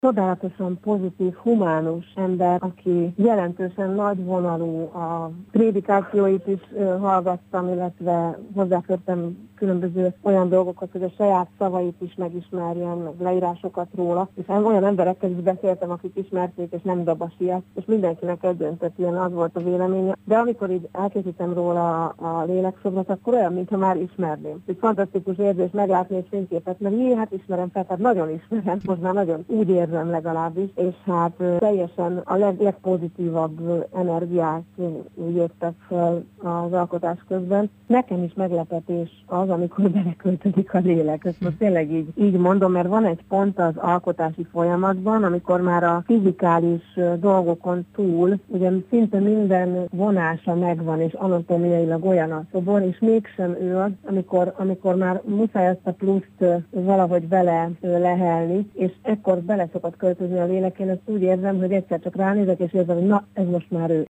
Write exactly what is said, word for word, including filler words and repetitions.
csodálatosan pozitív, humánus ember, aki jelentősen nagyvonalú. A prédikációit is ö, hallgattam, illetve hozzáfértem különböző olyan dolgokat, hogy a saját szavait is megismerjen, meg leírásokat róla, és olyan emberekkel is beszéltem, akik ismerték, és nem dabasiak, és mindenkinek egyöntetűen az volt a véleménye. De amikor így elkészítem róla a lélekszobrot, akkor olyan, mintha már ismerném. Egy fantasztikus érzés meglátni egy fényképet, mert mi, hát ismerem fel, hát nagyon ismerem, most már nagyon úgy érzem legalábbis, és hát teljesen a leg, legpozitívabb energiák jöttek fel az alkotás közben. Nekem is meglepetés az, amikor beleköltözik a lélek. Ezt most tényleg így, így mondom, mert van egy pont az alkotási folyamatban, amikor már a fizikális dolgokon túl, ugye szinte minden vonása megvan, és anatómiailag olyan a szobor, és mégsem ő az, amikor, amikor már muszáj ezt a pluszt valahogy bele lehelni, és ekkor bele szokott költözni a lélek. Én ezt úgy érzem, hogy egyszer csak ránézek, és érzem, hogy na, ez most már ő.